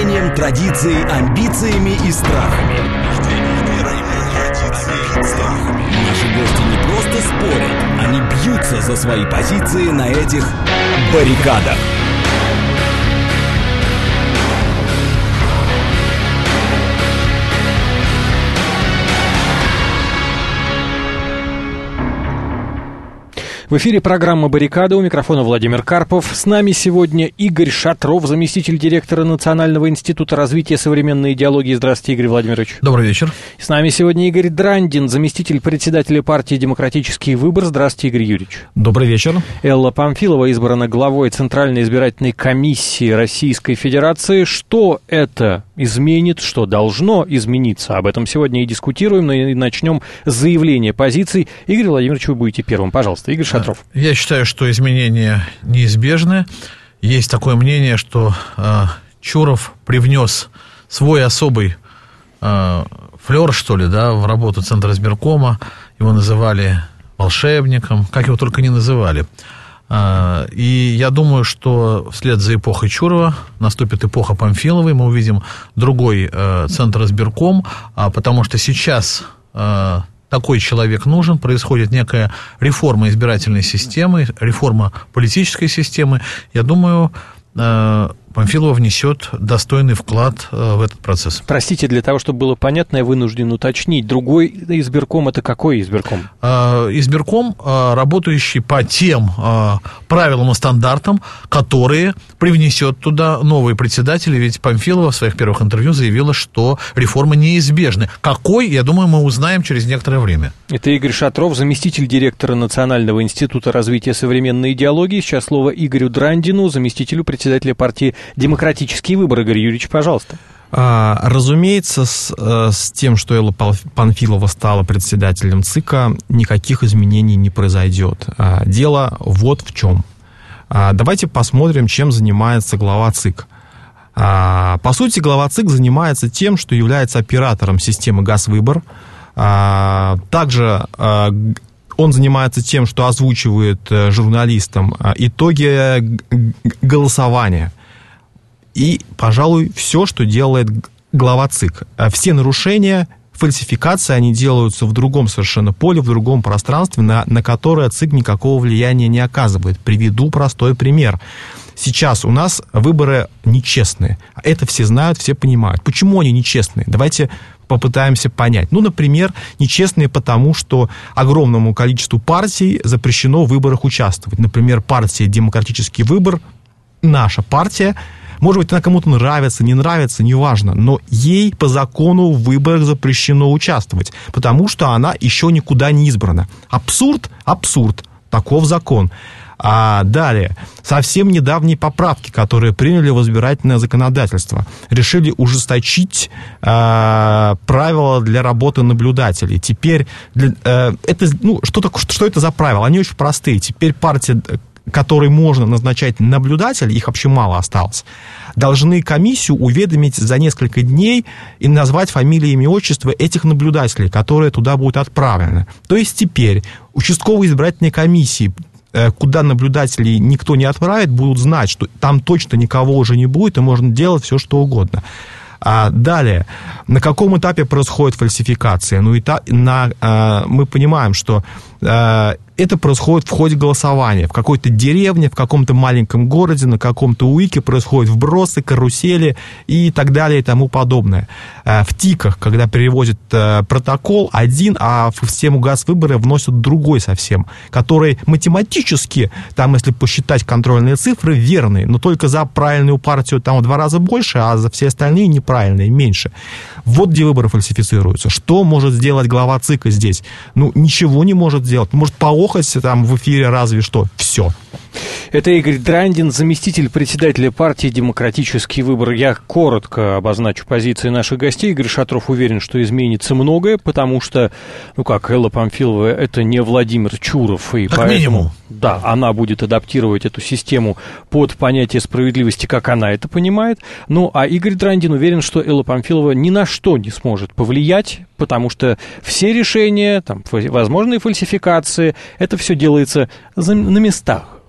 убеждениям, традицией, амбициями и страхами. Наши гости не просто спорят, они бьются за свои позиции на этих баррикадах. В эфире программа «Баррикада», у микрофона Владимир Карпов. С нами сегодня Игорь Шатров, заместитель директора Национального института развития современной идеологии. Здравствуйте, Игорь Владимирович. Добрый вечер. С нами сегодня Игорь Драндин, заместитель председателя партии «Демократический выбор». Здравствуйте, Игорь Юрьевич. Добрый вечер. Элла Памфилова избрана главой Центральной избирательной комиссии Российской Федерации. Что это изменит, что должно измениться? Об этом сегодня и дискутируем, но и начнем с заявления позиций. Игорь Владимирович, вы будете первым. Пожалуйста, Игорь Шатров. Я считаю, что изменения неизбежны. Есть такое мнение, что Чуров привнес свой особый флер, что ли, да, в работу Центра избиркома. Его называли волшебником, как его только не называли. И я думаю, что вслед за эпохой Чурова наступит эпоха Памфиловой. Мы увидим другой Центр избирком, потому что сейчас такой человек нужен, происходит некая реформа избирательной системы, реформа политической системы. Я думаю, Памфилова внесет достойный вклад в этот процесс. Простите, для того, чтобы было понятно, я вынужден уточнить. Другой избирком — это какой избирком? Избирком, работающий по тем правилам и стандартам, которые привнесет туда новые председатели. Ведь Памфилова в своих первых интервью заявила, что реформы неизбежны. Какой, я думаю, мы узнаем через некоторое время. Это Игорь Шатров, заместитель директора Национального института развития современной идеологии. Сейчас слово Игорю Драндину, заместителю председателя партии «Демократический выбор». Игорь Юрьевич, пожалуйста. Разумеется, с тем, что Элла Памфилова стала председателем ЦИКа, никаких изменений не произойдет. Дело вот в чем. Давайте посмотрим, чем занимается глава ЦИК. По сути, глава ЦИК занимается тем, что является оператором системы «Газвыбор». Также он занимается тем, что озвучивает журналистам итоги голосования. И, пожалуй, все, что делает глава ЦИК. Все нарушения, фальсификации, они делаются в другом совершенно поле, в другом пространстве, на которое ЦИК никакого влияния не оказывает. Приведу простой пример. Сейчас у нас выборы нечестные. Это все знают, все понимают. Почему они нечестные? Давайте попытаемся понять. Ну, например, нечестные потому, что огромному количеству партий запрещено в выборах участвовать. Например, партия «Демократический выбор», наша партия, может быть, она кому-то нравится, не нравится, неважно, но ей по закону в выборах запрещено участвовать, потому что она еще никуда не избрана. Абсурд? Абсурд. Таков закон. А далее, совсем недавние поправки, которые приняли в избирательное законодательство, решили ужесточить правила для работы наблюдателей. Теперь, что это за правила? Они очень простые. Теперь партия, которой можно назначать наблюдателей, их вообще мало осталось, должны комиссию уведомить за несколько дней и назвать фамилии, имя, отчество этих наблюдателей, которые туда будут отправлены. То есть теперь участковые избирательные комиссии, куда наблюдателей никто не отправит, будут знать, что там точно никого уже не будет, и можно делать все, что угодно. Далее, на каком этапе происходит фальсификация? Мы понимаем, что это происходит в ходе голосования. В какой-то деревне, в каком-то маленьком городе, на каком-то УИКе происходят вбросы, карусели и так далее и тому подобное. В ТИКах, когда переводят протокол один, а в систему Газвыбора вносят другой совсем, который математически, там, если посчитать контрольные цифры, верные, но только за правильную партию там в 2 раза больше, а за все остальные неправильные меньше. Вот где выборы фальсифицируются. Что может сделать глава ЦИКа здесь? Ничего не может сделать. Может поохать там в эфире разве что. Все. Это Игорь Драндин, заместитель председателя партии «Демократический выбор». Я коротко обозначу позиции наших гостей. Игорь Шатров уверен, что изменится многое, потому что, Элла Памфилова — это не Владимир Чуров. И как поэтому, минимум. Да, она будет адаптировать эту систему под понятие справедливости, как она это понимает. А Игорь Драндин уверен, что Элла Памфилова ни на что не сможет повлиять, потому что все решения, возможные фальсификации, это все делается на местах.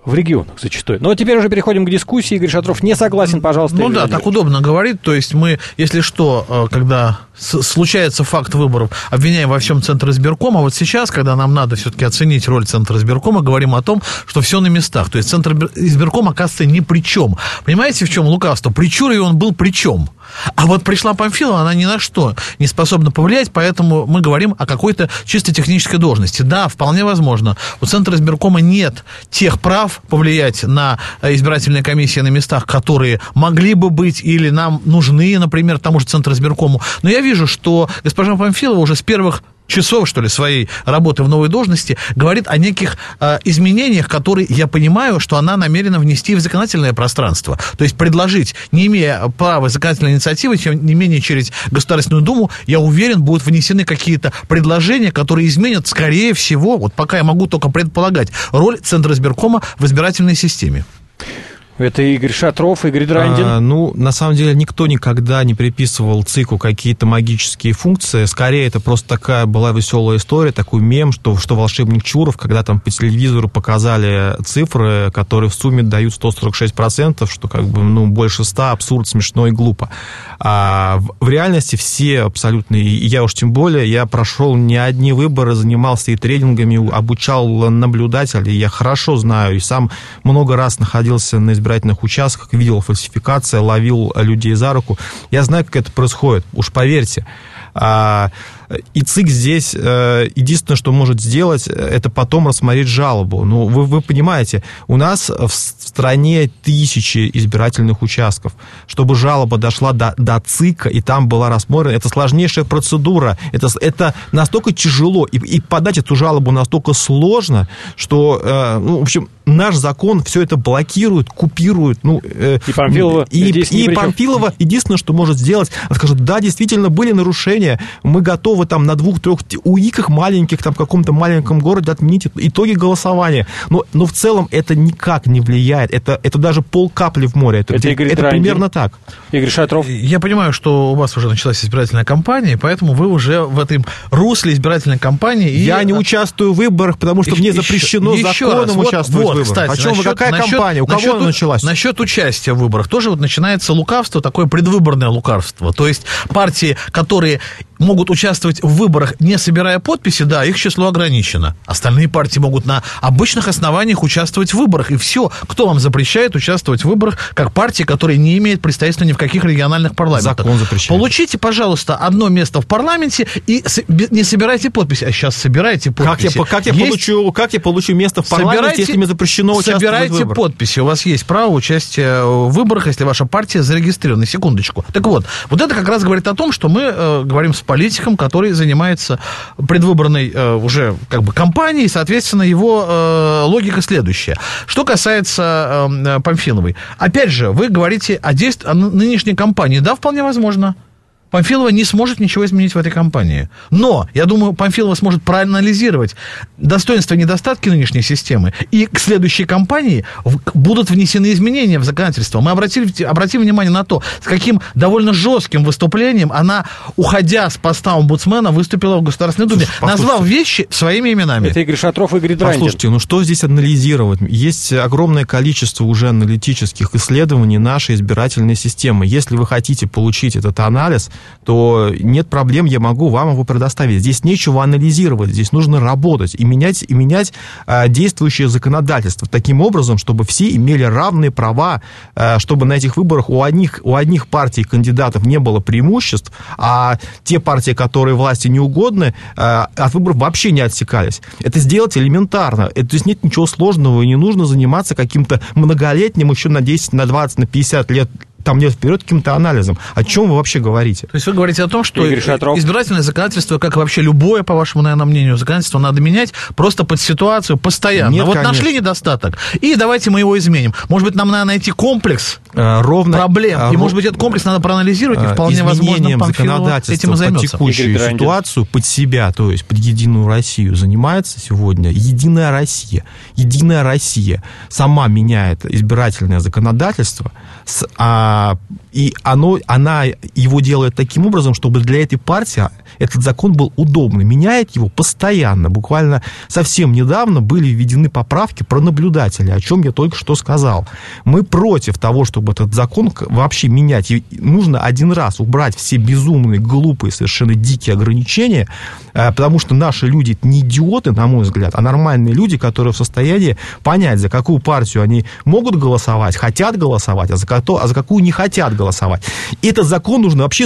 в регионах зачастую. Но теперь уже переходим к дискуссии. Игорь Шатров не согласен, пожалуйста. Ну да, так удобно говорить. То есть мы, если что, когда случается факт выборов, обвиняем во всем Центр избиркома. А вот сейчас, когда нам надо все-таки оценить роль Центра избиркома, говорим о том, что все на местах. То есть Центр избирком, оказывается, ни при чем. Понимаете, в чем лукавство? При Чурове он был при чем? А вот пришла Памфилова, она ни на что не способна повлиять, поэтому мы говорим о какой-то чисто технической должности. Да, вполне возможно. У Центра избиркома нет тех прав повлиять на избирательные комиссии на местах, которые могли бы быть или нам нужны, например, тому же Центру избиркому. Но я вижу, что госпожа Памфилова уже с первых часов, что ли, своей работы в новой должности, говорит о неких изменениях, которые, я понимаю, что она намерена внести в законодательное пространство. То есть предложить, не имея права законодательной инициативы, тем не менее через Государственную Думу, я уверен, будут внесены какие-то предложения, которые изменят, скорее всего, вот пока я могу только предполагать, роль Центра избиркома в избирательной системе. Это Игорь Шатров, Игорь Драндин. На самом деле, никто никогда не приписывал ЦИКу какие-то магические функции. Скорее, это просто такая была веселая история, такой мем, что волшебник Чуров, когда там по телевизору показали цифры, которые в сумме дают 146%, что как бы, больше 100, абсурд, смешно и глупо. А в реальности все абсолютно, и я уж тем более, я прошел не одни выборы, занимался и тренингами, обучал наблюдателей, я хорошо знаю, и сам много раз находился на избирательных участках, видел фальсификации, ловил людей за руку. Я знаю, как это происходит, уж поверьте. И ЦИК здесь единственное, что может сделать, это потом рассмотреть жалобу. Вы понимаете, у нас в стране тысячи избирательных участков. Чтобы жалоба дошла до ЦИКа, и там была рассмотрена, это сложнейшая процедура. Это настолько тяжело, и подать эту жалобу настолько сложно, что, в общем, наш закон все это блокирует, купирует. И Памфилова и Памфилова единственное, что может сделать, она скажет, да, действительно, были нарушения, мы готовы там на 2-3 УИКах маленьких, там в каком-то маленьком городе отменить итоги голосования. Но в целом это никак не влияет. Это даже полкапли в море. Это примерно так. Игорь Шатров. Я понимаю, что у вас уже началась избирательная кампания, поэтому вы уже в этом русле избирательной кампании. Я не участвую в выборах, потому что мне запрещено законом участвовать в выборах. Кстати, о чем какая кампания? У кого она началась? Насчет участия в выборах тоже начинается лукавство, такое предвыборное лукавство. То есть партии, которые могут участвовать в выборах, не собирая подписи, да, их число ограничено. Остальные партии могут на обычных основаниях участвовать в выборах. И все. Кто вам запрещает участвовать в выборах, как партии, которые не имеют представительства ни в каких региональных парламентах? Закон запрещает. Получите, пожалуйста, одно место в парламенте и не собирайте подписи. А сейчас собирайте подписи. Как я получу место в парламенте, если мне запрещено участвовать в выборах? Собирайте подписи. У вас есть право участия в выборах, если ваша партия зарегистрирована. Секундочку. Так вот это как раз говорит о том, что мы говорим с политиком, который занимается предвыборной уже как бы кампанией, соответственно, его логика следующая. Что касается Памфиловой. Опять же, вы говорите о нынешней кампании. Да, вполне возможно. Памфилова не сможет ничего изменить в этой кампании. Но, я думаю, Памфилова сможет проанализировать достоинства и недостатки нынешней системы, и к следующей кампании будут внесены изменения в законодательство. Мы обратим внимание на то, с каким довольно жестким выступлением она, уходя с поста омбудсмена, выступила в Государственной Думе, назвав вещи своими именами. Это Игорь Шатров, Игорь Драндин. Послушайте, что здесь анализировать? Есть огромное количество уже аналитических исследований нашей избирательной системы. Если вы хотите получить этот анализ, то нет проблем, я могу вам его предоставить. Здесь нечего анализировать, здесь нужно работать и менять действующее законодательство таким образом, чтобы все имели равные права, чтобы на этих выборах у одних партий кандидатов не было преимуществ, а те партии, которые власти не угодны, от выборов вообще не отсекались. Это сделать элементарно. То есть нет ничего сложного, и не нужно заниматься каким-то многолетним, еще на 10, на 20, на 50 лет лет вперед каким-то анализом. О чем вы вообще говорите? То есть вы говорите о том, что избирательное законодательство, как и вообще любое, по вашему, наверное, мнению, законодательство надо менять просто под ситуацию постоянно. Нет, конечно. Нашли недостаток, и давайте мы его изменим. Может быть, нам надо найти комплекс проблем, и, может быть, этот комплекс надо проанализировать, и вполне возможно, Памфилова этим и займется. Под текущую ситуацию, под себя, то есть под Единую Россию занимается сегодня Единая Россия. Единая Россия сама меняет избирательное законодательство, И она его делает таким образом, чтобы для этой партии этот закон был удобный. Меняет его постоянно. Буквально совсем недавно были введены поправки про наблюдателей, о чем я только что сказал. Мы против того, чтобы этот закон вообще менять. И нужно один раз убрать все безумные, глупые, совершенно дикие ограничения, потому что наши люди не идиоты, на мой взгляд, а нормальные люди, которые в состоянии понять, за какую партию они могут голосовать, хотят голосовать, а за какую не хотят голосовать. И этот закон нужно вообще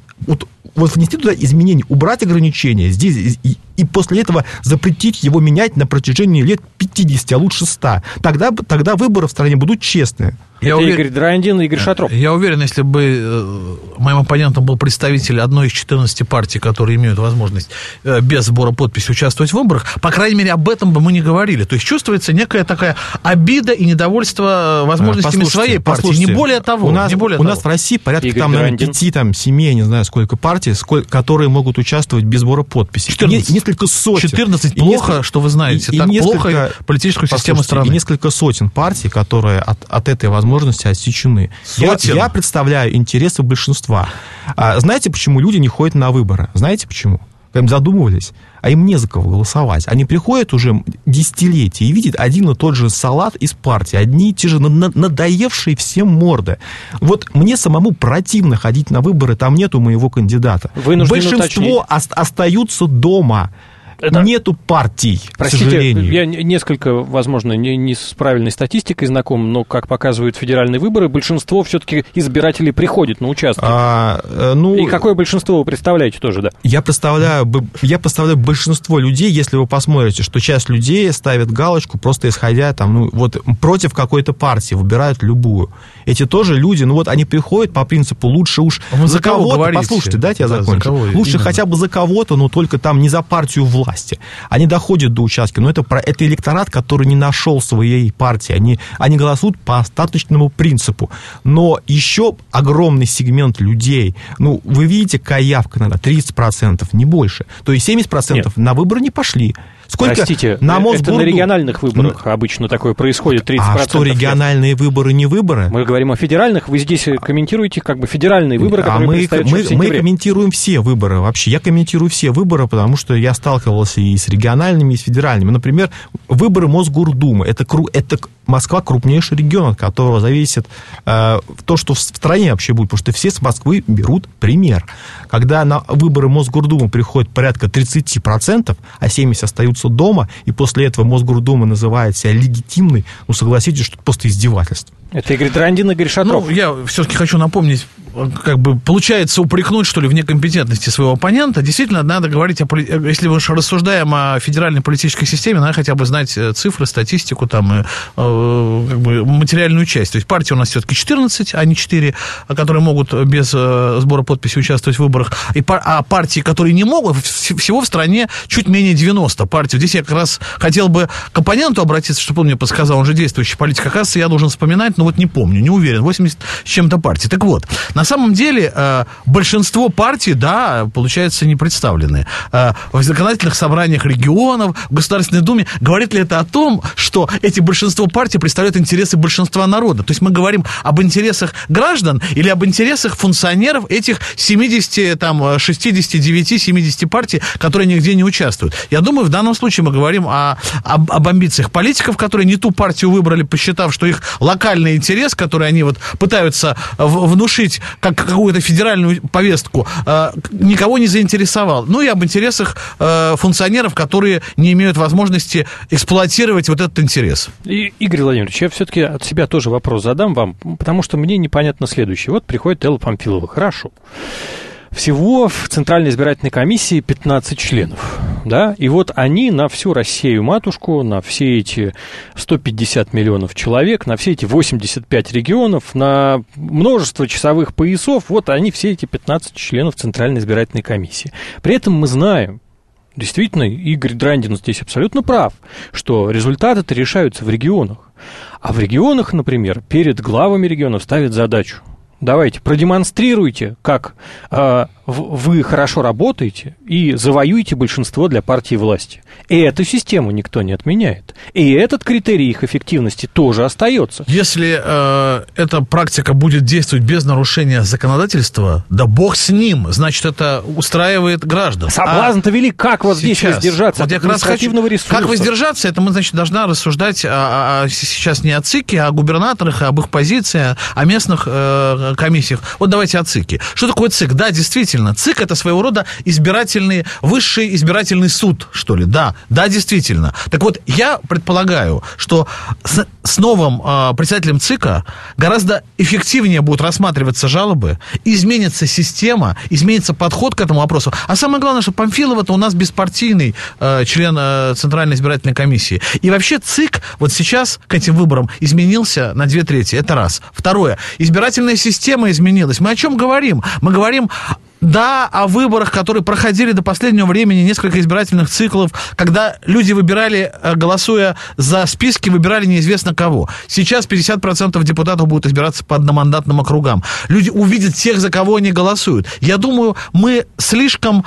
вот внести туда изменения, убрать ограничения здесь, и после этого запретить его менять на протяжении лет 50, а лучше 100. Тогда выборы в стране будут честные. Игорь Драндин и Игорь Шатров. Я уверен, если бы моим оппонентом был представитель одной из 14 партий, которые имеют возможность без сбора подписи участвовать в выборах, по крайней мере, об этом бы мы не говорили. То есть чувствуется некая такая обида и недовольство возможностями своей партии. Не более того. У нас в России порядка Игорь Драндин. 5-7, не знаю сколько партий, которые могут участвовать без сбора подписей. 14. Несколько сотен. 14 плохо, что вы знаете. Так плохо политическую систему страны. И несколько сотен партий, которые от этой возможности отсечены. Я представляю интересы большинства. Знаете, почему люди не ходят на выборы? Знаете почему? Когда задумывались, а им не за кого голосовать. Они приходят уже десятилетия и видят один и тот же салат из партии, одни и те же надоевшие всем морды. Вот мне самому противно ходить на выборы, там нету моего кандидата. Большинство остаются дома. Нету партий, простите, к сожалению. Я несколько, возможно, не с правильной статистикой знаком, но, как показывают федеральные выборы, большинство все-таки избирателей приходит на участок. И какое большинство вы представляете тоже, да? Я представляю большинство людей, если вы посмотрите, что часть людей ставит галочку, просто исходя против какой-то партии, выбирают любую. Эти тоже люди, они приходят по принципу лучше уж за кого-то, послушайте, дайте я закончу. Лучше хотя бы за кого-то, но только там не за партию власти. Они доходят до участка, но это электорат, который не нашел своей партии. Они голосуют по остаточному принципу. Но еще огромный сегмент людей, вы видите, какая явка, наверное, 30%, не больше. То есть 70% Нет. на выборы не пошли. Простите, это на региональных выборах обычно такое происходит, 30%. А что, региональные выборы не выборы? Мы говорим о федеральных, вы здесь комментируете федеральные выборы, которые предстоят в сентябре. Мы комментируем все выборы вообще. Я комментирую все выборы, потому что я сталкивался и с региональными, и с федеральными. Например, выборы Мосгордумы. Это Москва крупнейший регион, от которого зависит то, что в стране вообще будет, потому что все с Москвы берут пример. Когда на выборы Мосгордумы приходит порядка 30%, а 70% остаются дома, и после этого Мосгордума называет себя легитимной, согласитесь, что это просто издевательство. Это Игорь Драндин, Игорь Шатров. Я все-таки хочу напомнить, получается упрекнуть, что ли, в некомпетентности своего оппонента. Действительно, надо говорить, если мы рассуждаем о федеральной политической системе, надо хотя бы знать цифры, статистику, материальную часть. То есть партий у нас все-таки 14, а не 4, которые могут без сбора подписей участвовать в выборах. А партии, которые не могут, всего в стране чуть менее 90 партий. Здесь я как раз хотел бы к оппоненту обратиться, чтобы он мне подсказал, он же действующий политик. Оказывается, я должен вспоминать, не помню, не уверен, 80 с чем-то партий. Так вот, на самом деле большинство партий, получается, не представлены. В законодательных собраниях регионов, в Государственной Думе. Говорит ли это о том, что эти большинство партий представляют интересы большинства народа? То есть мы говорим об интересах граждан или об интересах функционеров этих 70, 69, 70 партий, которые нигде не участвуют? Я думаю, в данном случае мы говорим об амбициях политиков, которые не ту партию выбрали, посчитав, что их локальный интерес, который они пытаются внушить как какую-то федеральную повестку, никого не заинтересовал. И об интересах функционеров, которые не имеют возможности эксплуатировать этот интерес. Игорь Владимирович, я все-таки от себя тоже вопрос задам вам, потому что мне непонятно следующее. Вот приходит Элла Памфилова. Хорошо. Всего в Центральной избирательной комиссии 15 членов, да, и вот они на всю Россию-матушку, на все эти 150 миллионов человек, на все эти 85 регионов, на множество часовых поясов, вот они все эти 15 членов Центральной избирательной комиссии. При этом мы знаем, действительно, Игорь Драндин здесь абсолютно прав, что результаты-то решаются в регионах. А в регионах, например, перед главами регионов ставят задачу. Давайте, продемонстрируйте, как вы хорошо работаете и завоюете большинство для партии власти. И эту систему никто не отменяет. И этот критерий их эффективности тоже остается. Если эта практика будет действовать без нарушения законодательства, да бог с ним, значит, это устраивает граждан. Соблазн-то велик, как вот здесь воздержаться от административного ресурса? Как воздержаться, это мы, значит, должны рассуждать сейчас не о ЦИКе, а о губернаторах, об их позиции, о местных комиссиях. Вот давайте о ЦИКе. Что такое ЦИК? Да, действительно, ЦИК — это своего рода высший избирательный суд, что ли. Да, действительно. Так вот, я предполагаю, что с новым председателем ЦИКа гораздо эффективнее будут рассматриваться жалобы, изменится система, изменится подход к этому вопросу. А самое главное, что Памфилов — это у нас беспартийный член Центральной избирательной комиссии. И вообще ЦИК вот сейчас к этим выборам изменился на 2/3. Это раз. Второе. Избирательная система изменилась. Мы о чем говорим? Мы говорим... Да, о выборах, которые проходили до последнего времени, несколько избирательных циклов, когда люди выбирали, голосуя за списки, выбирали неизвестно кого. Сейчас 50% депутатов будут избираться по одномандатным округам. Люди увидят тех, за кого они голосуют. Я думаю, мы слишком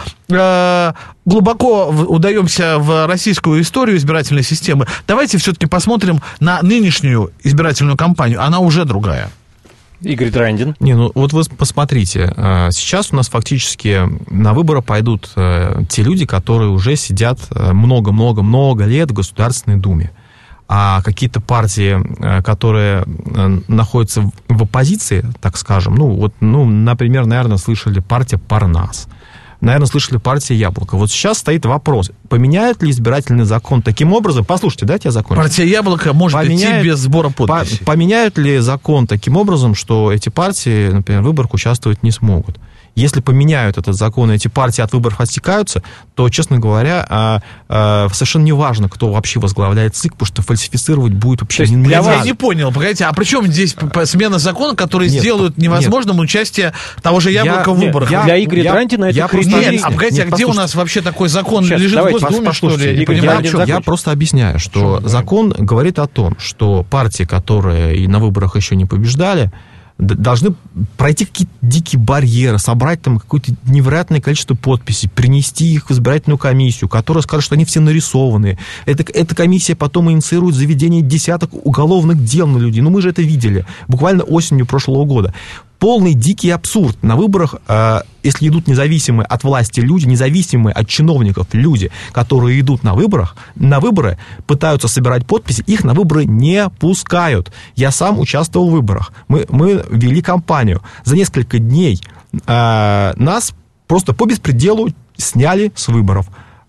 глубоко удаемся в российскую историю избирательной системы. Давайте все-таки посмотрим на нынешнюю избирательную кампанию. Она уже другая. Игорь Драндин. Вот вы посмотрите, сейчас у нас фактически на выборы пойдут те люди, которые уже сидят много-много-много лет в Государственной Думе. А какие-то партии, которые находятся в оппозиции, так скажем, например, наверное, слышали партия Парнас. Наверное, слышали партия Яблоко. Вот сейчас стоит вопрос, поменяют ли избирательный закон таким образом? Послушайте, дайте я закончу. Партия Яблоко может идти без сбора подписей. Поменяют ли закон таким образом, что эти партии, например, в выборах участвовать не смогут? Если поменяют этот закон, и эти партии от выборов отсекаются, то, честно говоря, совершенно не важно, кто вообще возглавляет ЦИК, потому что фальсифицировать будет вообще нельзя. Я не понял, погодите, а при чем здесь смена закона, который сделают невозможным участие того же Яблока в выборах? Для Игоря Драндина это критерий. Нет, погодите, а где у нас вообще такой закон лежит в Госдуме, что ли? Я просто объясняю, что закон говорит о том, что партии, которые и на выборах еще не побеждали, должны пройти какие-то дикие барьеры, собрать там какое-то невероятное количество подписей, принести их в избирательную комиссию, которая скажет, что они все нарисованы. Эта комиссия потом инициирует заведение десяток уголовных дел на людей. Мы же это видели буквально осенью прошлого года. Полный дикий абсурд. На выборах, если идут независимые от власти люди, независимые от чиновников люди, которые идут на выборы, пытаются собирать подписи, их на выборы не пускают. Я сам участвовал в выборах. Мы вели кампанию. За несколько дней нас просто по беспределу сняли с выборов.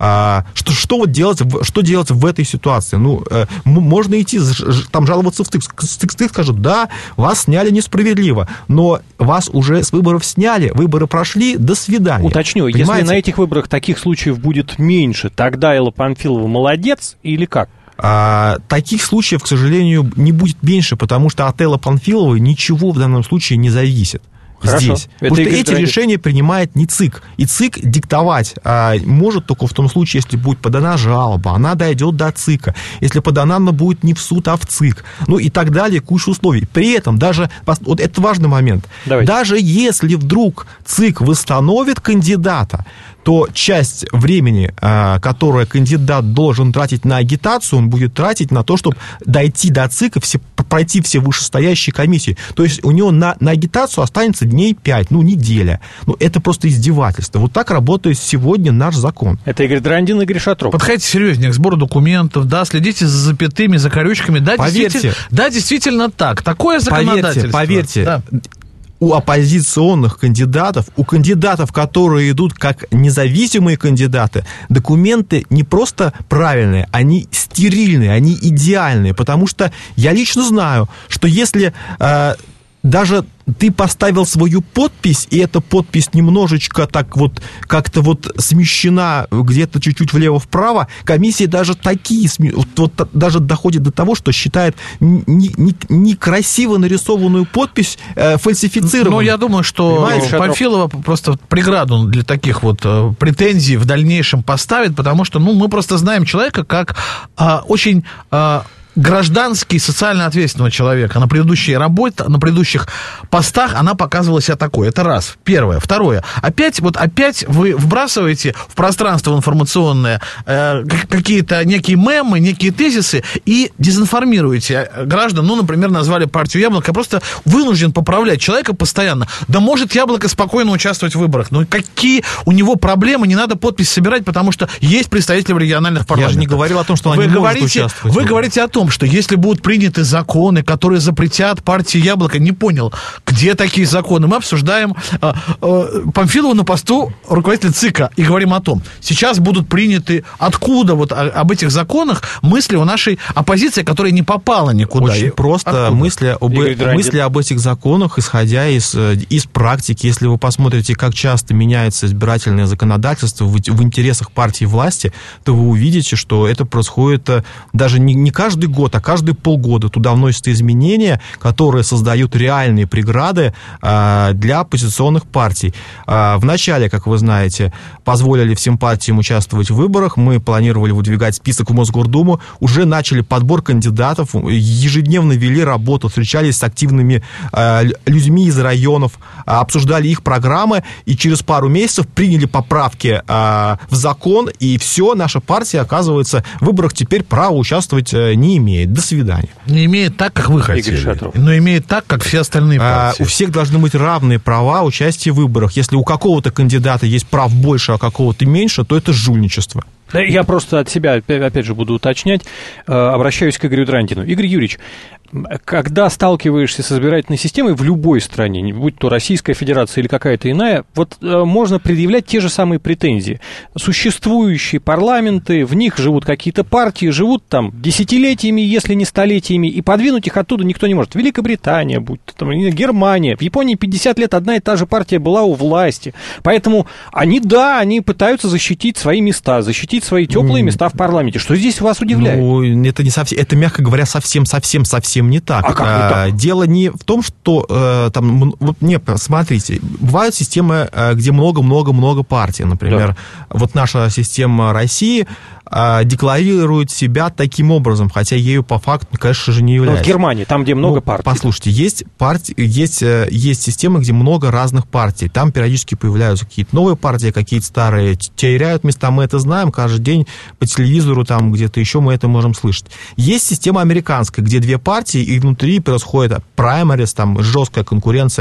Что делать в этой ситуации? Можно идти, там жаловаться в ЦИК. ЦИК скажут, да, вас сняли несправедливо, но вас уже с выборов сняли, выборы прошли, до свидания. Уточню, понимаете? Если на этих выборах таких случаев будет меньше, тогда Элла Памфилова молодец или как? Таких случаев, к сожалению, не будет меньше, потому что от Эллы Памфиловой ничего в данном случае не зависит. Хорошо. Здесь. Потому что эти решения принимает не ЦИК. И ЦИК диктовать может только в том случае, если будет подана жалоба, она дойдет до ЦИКа. Если подана она будет не в суд, а в ЦИК. И так далее, куча условий. При этом даже, вот это важный момент, даже если вдруг ЦИК восстановит кандидата, то часть времени, которое кандидат должен тратить на агитацию, он будет тратить на то, чтобы дойти до ЦИКа, пройти все вышестоящие комиссии. То есть у него на агитацию останется дней 5, неделя. Это просто издевательство. Вот так работает сегодня наш закон. Это Игорь Драндин и Игорь Шатров. Подходите серьезнее к сбору документов, следите за запятыми, за корючками. Поверьте. Действительно так. Такое законодательство. Поверьте. Да. У оппозиционных кандидатов, у кандидатов, которые идут как независимые кандидаты, документы не просто правильные, они стерильные, они идеальные. Потому что я лично знаю, что если даже ты поставил свою подпись, и эта подпись немножечко так вот как-то вот смещена где-то чуть-чуть влево-вправо, комиссия даже такие, даже доходит до того, что считает некрасиво нарисованную подпись фальсифицированной. Я думаю, что Памфилова просто преграду для таких вот претензий в дальнейшем поставит, потому что мы просто знаем человека как очень гражданский, социально ответственного человека на предыдущей работе, на предыдущих постах она показывала себя такой. Это раз. Первое. Второе. Опять вы вбрасываете в пространство информационное какие-то некие мемы, некие тезисы и дезинформируете граждан. Ну, например, назвали партию «Яблоко». Я просто вынужден поправлять человека постоянно. Да может «Яблоко» спокойно участвовать в выборах. Но какие у него проблемы? Не надо подпись собирать, потому что есть представители в региональных парламентах. Я же не говорил о том, что они могут участвовать. Вы говорите о том, что если будут приняты законы, которые запретят партии «Яблоко», не понял, где такие законы. Мы обсуждаем Памфилову на посту руководителя ЦИКа и говорим о том, сейчас будут приняты, откуда вот об этих законах мысли у нашей оппозиции, которая не попала никуда. Очень просто мысли об этих законах, исходя из практики. Если вы посмотрите, как часто меняется избирательное законодательство в интересах партии власти, то вы увидите, что это происходит даже не каждый год, а каждые полгода. Туда вносятся изменения, которые создают реальные преграды для оппозиционных партий. Вначале, как вы знаете, позволили всем партиям участвовать в выборах, мы планировали выдвигать список в Мосгордуму, уже начали подбор кандидатов, ежедневно вели работу, встречались с активными людьми из районов, обсуждали их программы, и через пару месяцев приняли поправки в закон, и все, наша партия, оказывается, в выборах теперь права участвовать не имеет. До свидания. Не имеет так, как вы хотели, но имеет так, как все остальные партии. У всех должны быть равные права участия в выборах. Если у какого-то кандидата есть прав больше, а у какого-то меньше, то это жульничество. Я просто от себя, опять же, буду уточнять, обращаюсь к Игорю Драндину. Игорь Юрьевич, когда сталкиваешься с избирательной системой в любой стране, будь то Российская Федерация или какая-то иная, вот можно предъявлять те же самые претензии. Существующие парламенты, в них живут какие-то партии, живут там десятилетиями, если не столетиями, и подвинуть их оттуда никто не может. Великобритания, будь то там, Германия, в Японии 50 лет одна и та же партия была у власти. Поэтому они пытаются защитить свои места, защитить свои теплые места в парламенте. Что здесь вас удивляет? Ну, это не совсем, это, мягко говоря, совсем не так. А как не так? Дело не в том, что смотрите, бывают системы, где много-много-много партий. Например, вот наша система России декларирует себя таким образом, хотя ею по факту, конечно же, не является. В Германии, там, где много партий. Послушайте, есть системы, где много разных партий. Там периодически появляются какие-то новые партии, какие-то старые теряют места. Мы это знаем каждый день по телевизору, там где-то еще мы это можем слышать. Есть система американская, где две партии, и внутри происходит праймарис, там жесткая конкуренция.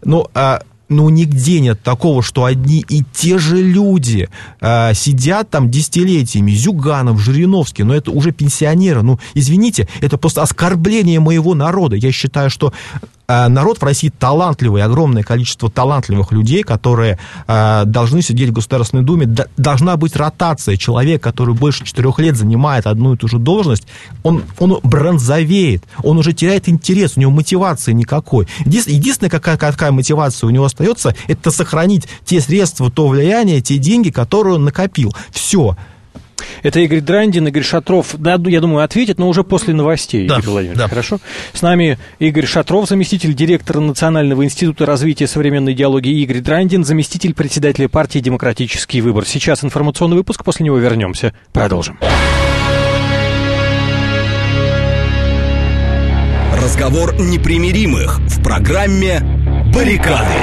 Но нигде нет такого, что одни и те же люди сидят там десятилетиями. Зюганов, Жириновский, но это уже пенсионеры. Ну, извините, это просто оскорбление моего народа. Я считаю, что народ в России талантливый, огромное количество талантливых людей, которые должны сидеть в Государственной Думе. Должна быть ротация. Человек, который больше 4 лет занимает одну и ту же должность, он бронзовеет, он уже теряет интерес, у него мотивации никакой. Единственная какая мотивация у него остается, это сохранить те средства, то влияние, те деньги, которые он накопил. Все. Это Игорь Драндин, Игорь Шатров, да, я думаю, ответит, но уже после новостей, Игорь Владимирович, да. Хорошо? С нами Игорь Шатров, заместитель директора Национального института развития современной идеологии, Игорь Драндин, заместитель председателя партии «Демократический выбор». Сейчас информационный выпуск, после него вернемся. Продолжим. Разговор непримиримых в программе «Баррикады».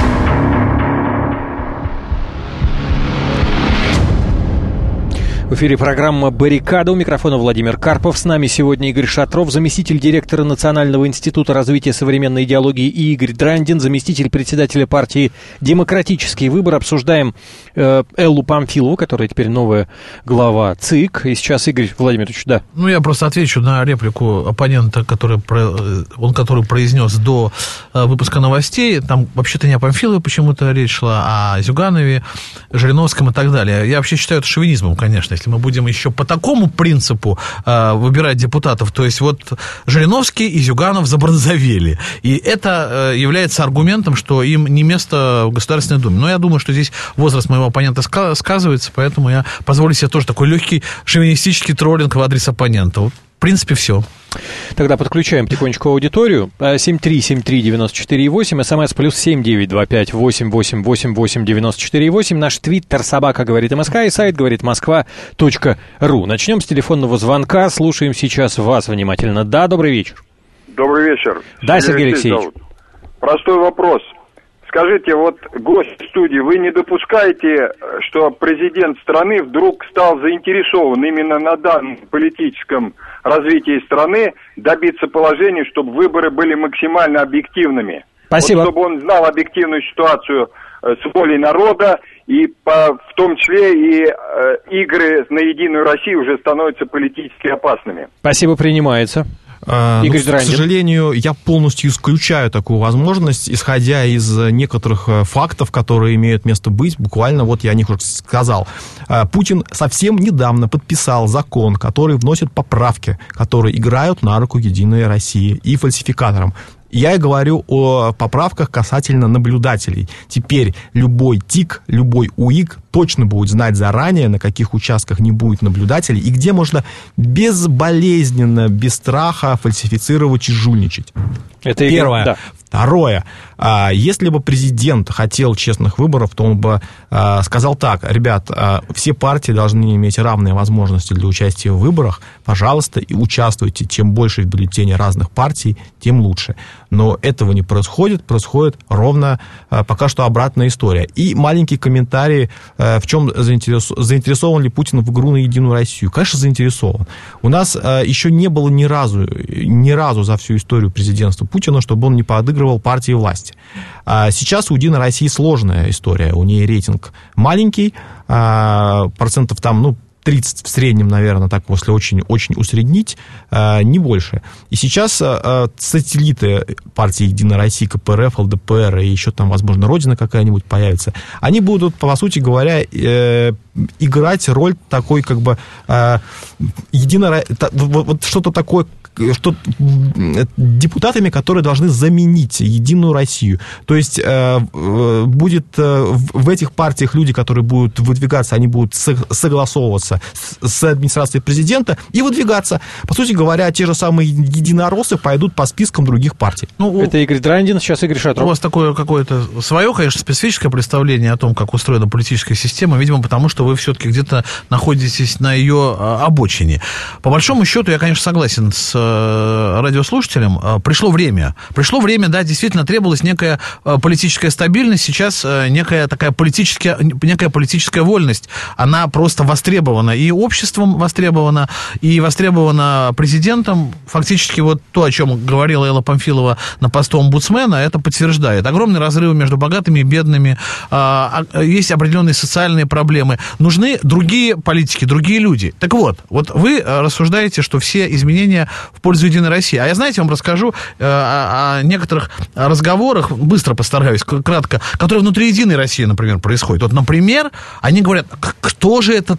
В эфире программа «Баррикада». У микрофона Владимир Карпов. С нами сегодня Игорь Шатров, заместитель директора Национального института развития современной идеологии, и Игорь Драндин, заместитель председателя партии «Демократический выбор». Обсуждаем Эллу Памфилову, которая теперь новая глава ЦИК. И сейчас Игорь Владимирович, да. Ну, я просто отвечу на реплику оппонента, который произнес до выпуска новостей. Там вообще-то не о Памфиловой почему-то речь шла, а о Зюганове, Жириновском и так далее. Я вообще считаю это шовинизмом, конечно. Если мы будем еще по такому принципу выбирать депутатов, то есть вот Жириновский и Зюганов забронзовели. И это является аргументом, что им не место в Государственной Думе. Но я думаю, что здесь возраст моего оппонента сказывается, поэтому я позволю себе тоже такой легкий шовинистический троллинг в адрес оппонента. Вот принципе, все. Тогда подключаем потихонечку аудиторию. 7373948, смс +7 925 888 94 8. Наш твиттер собака говорит МСК и сайт говорит Москва.ру. Начнем с телефонного звонка. Слушаем сейчас вас внимательно. Да, добрый вечер. Добрый вечер. Да, Сергей Алексеевич. Простой вопрос. Скажите, вот гость студии, вы не допускаете, что президент страны вдруг стал заинтересован именно на данном политическом развитии страны добиться положения, чтобы выборы были максимально объективными? Спасибо. Вот, чтобы он знал объективную ситуацию с волей народа, и в том числе и игры на Единую Россию уже становятся политически опасными. Спасибо, принимается. К сожалению, я полностью исключаю такую возможность, исходя из некоторых фактов, которые имеют место быть. Буквально вот я о них уже сказал. Путин совсем недавно подписал закон, который вносит поправки, которые играют на руку Единой России и фальсификаторам. Я и говорю о поправках касательно наблюдателей. Теперь любой ТИК, любой УИК точно будет знать заранее, на каких участках не будет наблюдателей и где можно безболезненно, без страха фальсифицировать и жульничать. Это первое. Да. Второе. Если бы президент хотел честных выборов, то он бы сказал так: ребят, все партии должны иметь равные возможности для участия в выборах. Пожалуйста, и участвуйте. Чем больше в бюллетене разных партий, тем лучше. Но этого не происходит. Происходит ровно пока что обратная история. И маленький комментарий, в чем заинтересован ли Путин в игру на Единую Россию. Конечно, заинтересован. У нас еще не было ни разу за всю историю президентства Путина, чтобы он не подыгрывал партии власти. Сейчас у Единой России сложная история. У нее рейтинг маленький, процентов там, 30 в среднем, наверное, так, если очень усреднить, не больше. И сейчас сателлиты партии Единая Россия, КПРФ, ЛДПР и еще там, возможно, Родина какая-нибудь появится, они будут, по сути говоря, играть роль такой, как бы, вот что-то такое, что депутатами, которые должны заменить Единую Россию. То есть будет в этих партиях люди, которые будут выдвигаться, они будут согласовываться с администрацией президента и выдвигаться. По сути говоря, те же самые единороссы пойдут по спискам других партий. Это Игорь Драндин, сейчас Игорь Шатров. У вас такое какое-то свое, конечно, специфическое представление о том, как устроена политическая система, видимо, потому что вы все-таки где-то находитесь на ее обочине. По большому счету, я, конечно, согласен с радиослушателям. Пришло время, да, действительно требовалась некая политическая стабильность, сейчас некая политическая вольность, она просто востребована и обществом востребована, и востребована президентом. Фактически вот то, о чем говорила Элла Памфилова на посту омбудсмена, это подтверждает. Огромные разрывы между богатыми и бедными, есть определенные социальные проблемы, нужны другие политики, другие люди. Так вот вы рассуждаете, что все изменения в пользу Единой России. А я, знаете, вам расскажу о некоторых разговорах, быстро постараюсь, кратко, которые внутри Единой России, например, происходят. Вот, например, они говорят, кто же это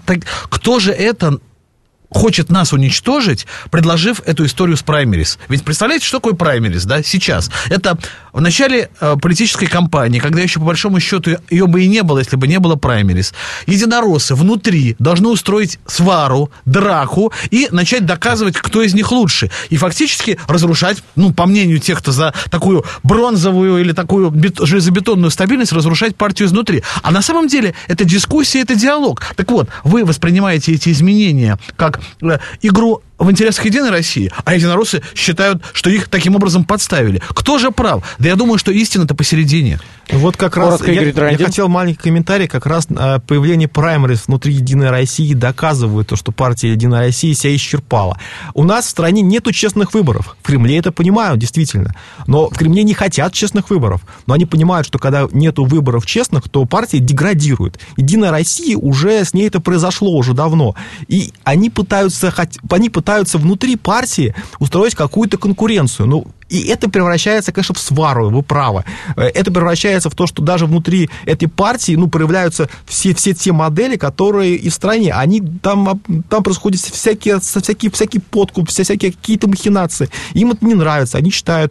хочет нас уничтожить, предложив эту историю с праймерис. Ведь представляете, что такое праймерис, да, сейчас? Это в начале политической кампании, когда еще по большому счету ее бы и не было, если бы не было праймерис. Единороссы внутри должны устроить свару, драку и начать доказывать, кто из них лучше. И фактически разрушать, по мнению тех, кто за такую бронзовую или такую железобетонную стабильность, разрушать партию изнутри. А на самом деле это дискуссия, это диалог. Так вот, вы воспринимаете эти изменения как игру в интересах Единой России, а единороссы считают, что их таким образом подставили. Кто же прав? Да я думаю, что истина-то посередине. Вот как раз я хотел маленький комментарий, как раз появление праймерис внутри Единой России доказывает то, что партия Единая Россия себя исчерпала. У нас в стране нету честных выборов. В Кремле это понимают, действительно. Но в Кремле не хотят честных выборов. Но они понимают, что когда нету выборов честных, то партия деградирует. Единая Россия уже, с ней это произошло уже давно. И они пытаются внутри партии устроить какую-то конкуренцию. И это превращается, конечно, в свару, вы правы. Это превращается в то, что даже внутри этой партии, проявляются все те модели, которые и в стране. Там происходят всякие подкуп, всякие какие-то махинации. Им это не нравится. Они считают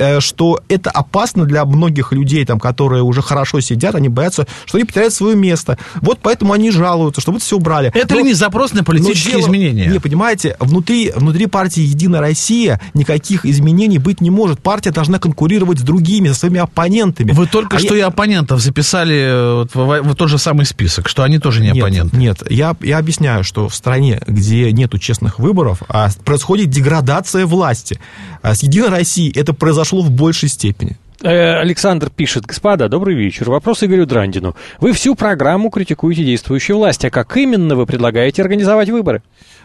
что это опасно для многих людей, там, которые уже хорошо сидят, они боятся, что они потеряют свое место. Вот поэтому они жалуются, чтобы это все убрали. Это ли не запрос на политические изменения? Не, понимаете, внутри партии «Единая Россия» никаких изменений быть не может. Партия должна конкурировать с другими, со своими оппонентами. Вы только что и оппонентов записали в тот же самый список, что они тоже не оппоненты. Нет, я объясняю, что в стране, где нету честных выборов, происходит деградация власти. С «Единой Россией» это произошло в большей степени. Александр пишет: господа, добрый вечер. Вопрос Игорю Драндину. Вы всю программу критикуете действующую власть, а как именно вы предлагаете организовать выборы?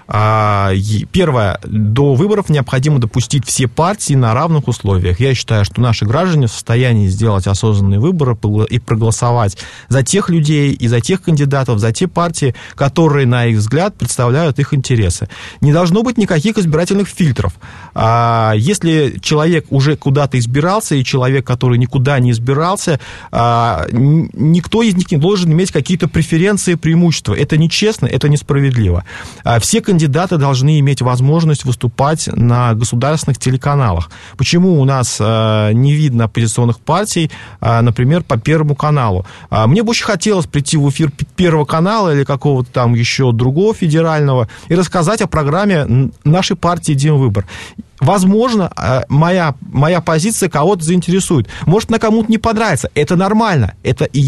Первое. До выборов необходимо допустить все партии на равных условиях. Я считаю, что наши граждане в состоянии сделать осознанные выборы и проголосовать за тех людей и за тех кандидатов, за те партии, которые, на их взгляд, представляют их интересы. Не должно быть никаких избирательных фильтров. Если человек уже куда-то избирался, и человек, который никуда не избирался, никто из них не должен иметь какие-то преференции, преимущества. Это нечестно, это несправедливо. Все кандидаты должны иметь возможность выступать на государственных телеканалах. Почему у нас не видно оппозиционных партий, например, по Первому каналу? Мне бы очень хотелось прийти в эфир Первого канала или какого-то там еще другого федерального и рассказать о программе нашей партии «Единый выбор». Возможно, моя позиция кого-то заинтересует. Может, она кому-то не понравится. Это нормально. Это и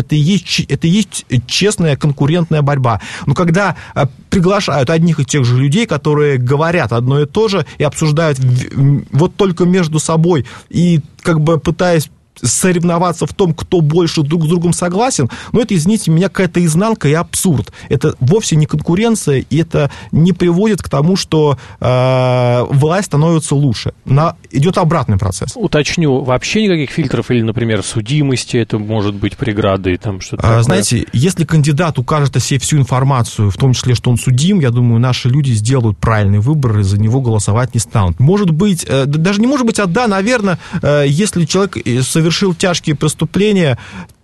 есть честная конкурентная борьба. Но когда приглашают одних и тех же людей, которые говорят одно и то же и обсуждают вот только между собой и как бы пытаясь соревноваться в том, кто больше друг с другом согласен, но это, извините меня, какая-то изнанка и абсурд. Это вовсе не конкуренция, и это не приводит к тому, что власть становится лучше. Идет обратный процесс. Уточню, вообще никаких фильтров или, например, судимости, это может быть преградой, там что-то такое? Знаете, если кандидат укажет о себе всю информацию, в том числе, что он судим, я думаю, наши люди сделают правильный выбор и за него голосовать не станут. Может быть, даже не может быть, а да, наверное, если человек совершил тяжкие преступления,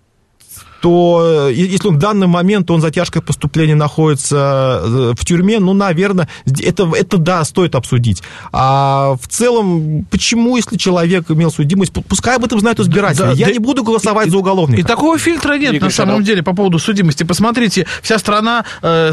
то если он в данный момент за тяжкое преступление находится в тюрьме, наверное, это да, стоит обсудить. А в целом, почему, если человек имел судимость, пускай об этом знают избиратели. Я не буду голосовать за уголовника. И такого фильтра нет, на самом деле, по поводу судимости. Посмотрите, вся страна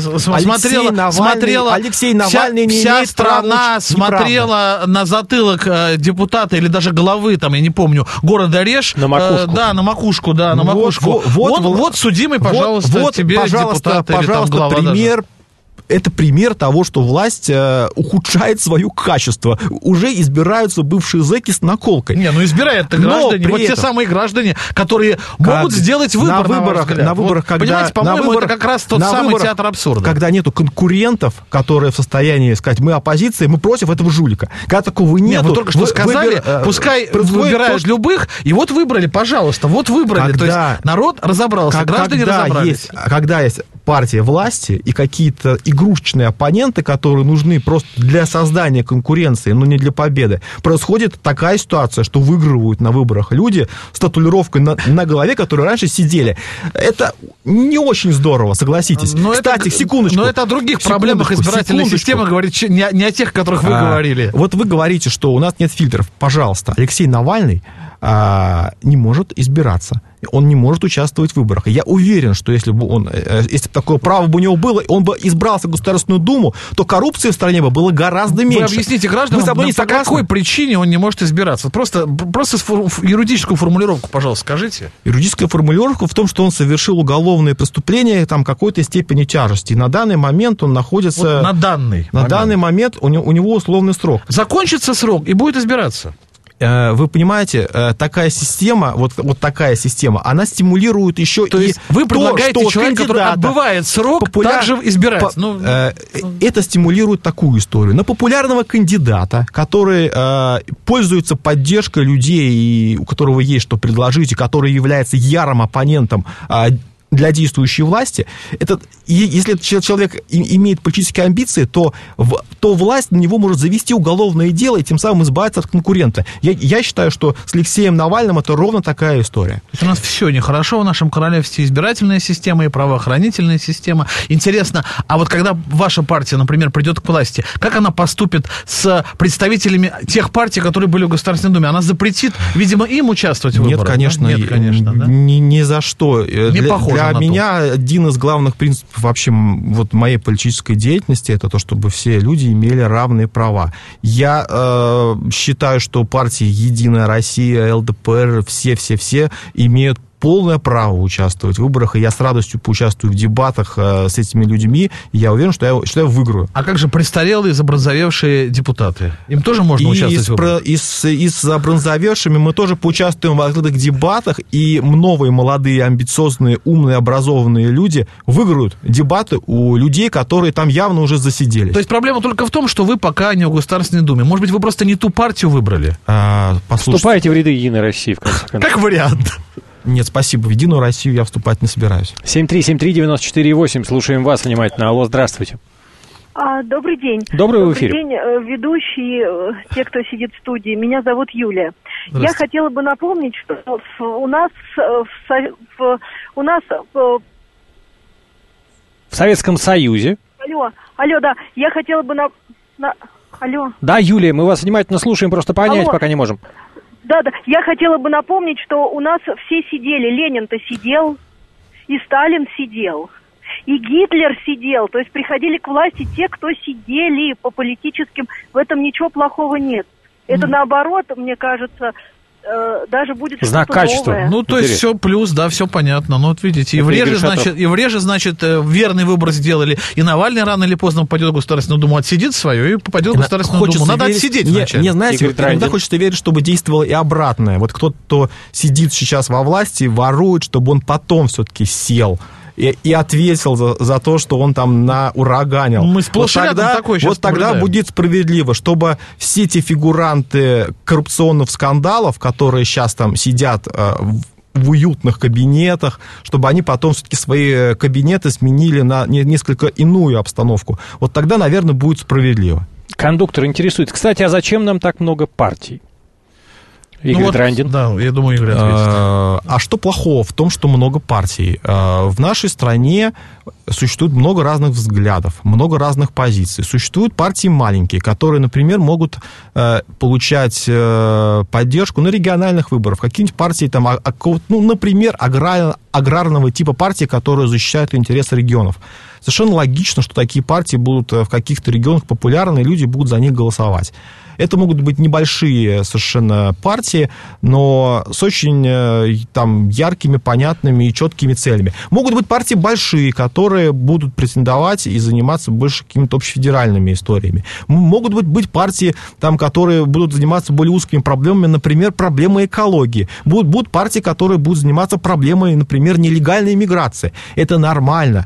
смотрела... Алексей Навальный не вся имеет права. Вся страна смотрела на затылок депутата или даже главы, там, я не помню, города Реж. На макушку. На макушку. Вот судимый, пожалуйста, тебе депутат или там глава пример. Даже. Это пример того, что власть ухудшает свое качество. Уже избираются бывшие зэки с наколкой. Избирают-то граждане. Вот те самые граждане, которые могут сделать выбор, на выборах, когда... Понимаете, по-моему, это как раз тот самый театр абсурда. Когда нету конкурентов, которые в состоянии сказать, мы оппозиция, мы против этого жулика. Когда такого нету... Вы только что сказали, пускай выбирают любых, и вот выбрали, пожалуйста, вот выбрали. То есть народ разобрался, граждане разобрались. Когда есть партия власти и какие-то игрушечные оппоненты, которые нужны просто для создания конкуренции, но не для победы, происходит такая ситуация, что выигрывают на выборах люди с татуировкой на голове, которые раньше сидели. Это не очень здорово, согласитесь. Кстати, секундочку. Но это о других проблемах избирательной системы говорит, не о тех, о которых вы говорили. Вот вы говорите, что у нас нет фильтров. Пожалуйста, Алексей Навальный не может избираться. Он не может участвовать в выборах. И я уверен, что если бы такое право бы у него было, он бы избрался в Государственную Думу, то коррупции в стране бы было гораздо меньше. Вы объясните гражданам, по какой причине он не может избираться? Просто юридическую формулировку, пожалуйста, скажите. Юридическая формулировка в том, что он совершил уголовное преступление какой-то степени тяжести. И на данный момент он находится... На данный момент у него условный срок. Закончится срок и будет избираться. Вы понимаете, такая система, вот такая система, она стимулирует еще то есть вы предлагаете человека, который отбывает срок, также избирать. Это стимулирует такую историю. На популярного кандидата, который пользуется поддержкой людей, у которого есть что предложить, и который является ярым оппонентом для действующей власти, если человек имеет политические амбиции, то власть на него может завести уголовное дело и тем самым избавиться от конкурента. Я считаю, что с Алексеем Навальным это ровно такая история. То есть у нас все нехорошо в нашем королевстве, избирательная система и правоохранительная система. Интересно, а вот когда ваша партия, например, придет к власти, как она поступит с представителями тех партий, которые были в Государственной Думе? Она запретит, видимо, им участвовать в выборах? Нет, конечно, да? Ни за что. Не похоже. Для меня один из главных принципов вообще вот моей политической деятельности это то, чтобы все люди имели равные права. Я считаю, что партии «Единая Россия», ЛДПР, все имеют полное право участвовать в выборах, и я с радостью поучаствую в дебатах с этими людьми, и я уверен, что я выиграю. А как же престарелые, забронзовевшие депутаты? Им тоже можно участвовать в выборах? И с забронзовевшими мы тоже поучаствуем в открытых дебатах, и новые, молодые, амбициозные, умные, образованные люди выиграют дебаты у людей, которые там явно уже засиделись. То есть проблема только в том, что вы пока не в Государственной Думе. Может быть, вы просто не ту партию выбрали? Вступаете в ряды «Единой России», в конце концов. Как вариант. Нет, спасибо. В «Единую Россию» я вступать не собираюсь. 7373948. Слушаем вас внимательно. Алло, здравствуйте. Добрый день. Добрый в эфире. Добрый день, ведущие, те, кто сидит в студии. Меня зовут Юлия. Я хотела бы напомнить, что у нас в Советском Союзе. Алло, да. Я хотела бы Алло. Да, Юлия, мы вас внимательно слушаем, просто понять пока не можем. Да, я хотела бы напомнить, что у нас все сидели. Ленин-то сидел, и Сталин сидел, и Гитлер сидел. То есть приходили к власти те, кто сидели по политическим. В этом ничего плохого нет. Это наоборот, мне кажется, даже будет знак что-то качества. новое. Ну, то есть все плюс, да, все понятно. Ну, вот видите, и в Реже, значит, верный выбор сделали. И Навальный рано или поздно попадет в Государственную Думу, отсидит свое и попадет в Государственную Думу. Надо отсидеть вначале. Не, знаете, иногда хочется верить, чтобы действовало и обратное. Вот кто-то сидит сейчас во власти, ворует, чтобы он потом все-таки сел и ответил за то, что он там ураганил. Мы сплошь такое сейчас тогда будет справедливо, чтобы все эти фигуранты коррупционных скандалов, которые сейчас там сидят в уютных кабинетах, чтобы они потом все-таки свои кабинеты сменили на несколько иную обстановку. Вот тогда, наверное, будет справедливо. Кондуктор интересует. Кстати, а зачем нам так много партий? Игорь Трандин. Да, я думаю, Игорь ответит. А что плохого в том, что много партий? В нашей стране существует много разных взглядов, много разных позиций. Существуют партии маленькие, которые, например, могут получать поддержку на региональных выборах. Какие-нибудь партии, там, например, аграрного типа партии, которые защищают интересы регионов. Совершенно логично, что такие партии будут в каких-то регионах популярны, и люди будут за них голосовать. Это могут быть небольшие совершенно партии, но с очень там яркими, понятными и четкими целями. Могут быть партии большие, которые будут претендовать и заниматься больше какими-то общефедеральными историями. Могут быть партии, там, которые будут заниматься более узкими проблемами, например, проблемой экологии. Будут партии, которые будут заниматься проблемой, например, нелегальной миграции. Это нормально.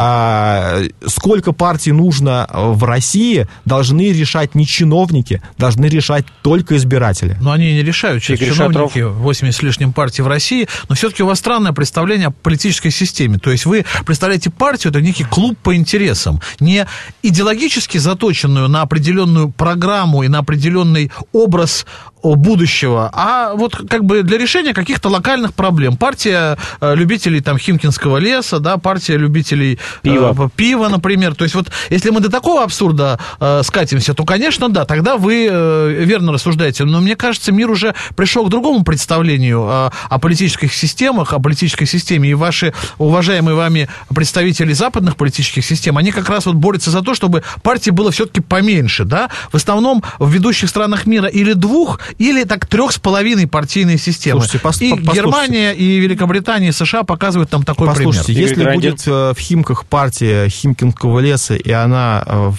Сколько партий нужно в России, должны решать не чиновники, должны решать только избиратели. Но они не решают, чиновники, 80 с лишним партий в России, но все-таки у вас странное представление о политической системе. То есть вы представляете партию, это некий клуб по интересам, не идеологически заточенную на определенную программу и на определенный образ будущего, а вот как бы для решения каких-то локальных проблем. Партия любителей там Химкинского леса, да, партия любителей пива, например. То есть вот если мы до такого абсурда скатимся, то, конечно, да, тогда вы верно рассуждаете. Но мне кажется, мир уже пришел к другому представлению о политических системах, о политической системе. И ваши уважаемые вами представители западных политических систем, они как раз вот борются за то, чтобы партий было все-таки поменьше, да. В основном в ведущих странах мира или 2, или так 3,5 партийные системы. Слушайте, Германия, и Великобритания, и США показывают там такой пример. Послушайте, если будет в Химках партия Химкинского леса, и она